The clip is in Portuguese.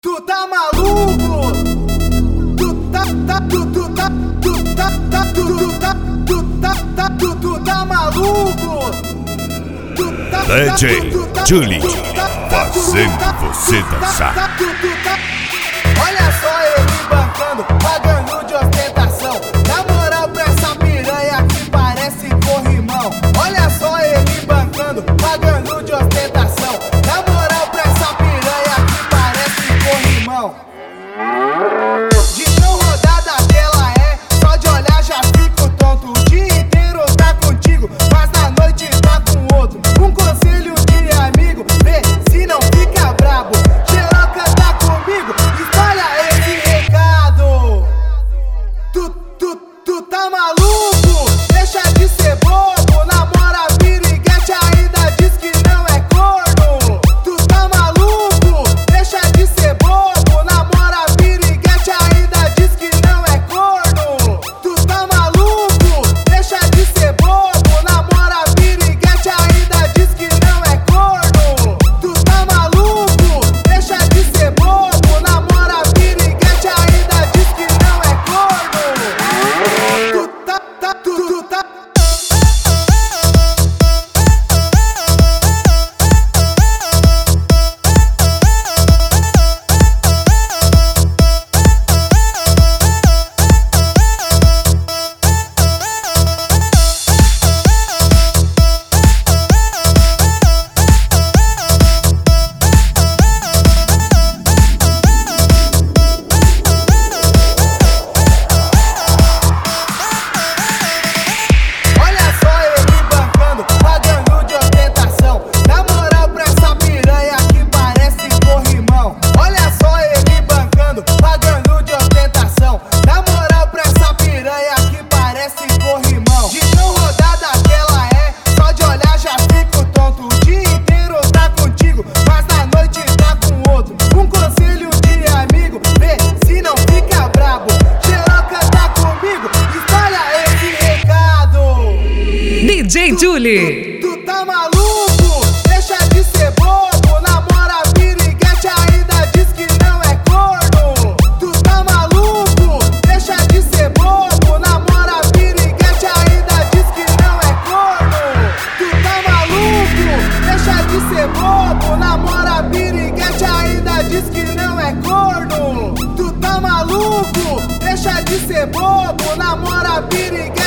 Tu tá maluco? Tu tá maluco? DJ Julie fazendo você dançar. Olha só ele bancando, pagando de ostentação. Na moral pra essa piranha que parece corrimão. Olha só ele bancando, pagando de ostentação. Na moral pra essa piranha que parece corrimão. De tão rodada que ela é, só de olhar já fico tonto. O dia inteiro tá contigo, mas na noite tá com outro. Um conselho de amigo, vê se não fica brabo. Xeroca tá comigo, espalha esse recado. Tu tá maluco? Deixa de ser bobo, namora piriguete, ainda diz que não é corno. Tu tá maluco? Deixa de ser bobo, namora piriguete, ainda diz que não é corno. Tu tá maluco? Deixa de ser bobo, namora piriguete, ainda diz que não é corno. Tu tá maluco? Deixa de ser bobo, namora piriguete, ainda diz que não é corno. Tu tá DJ Julie. Tu tá maluco? Deixa de ser bobo, namora piriguete, ainda diz que não é corno. Tu tá maluco? Deixa de ser bobo, namora piriguete, ainda diz que não é corno. Tu tá maluco? Deixa de ser bobo, namora piriguete, ainda diz que não é corno. Tu tá maluco? Deixa de ser bobo, namora piriguete.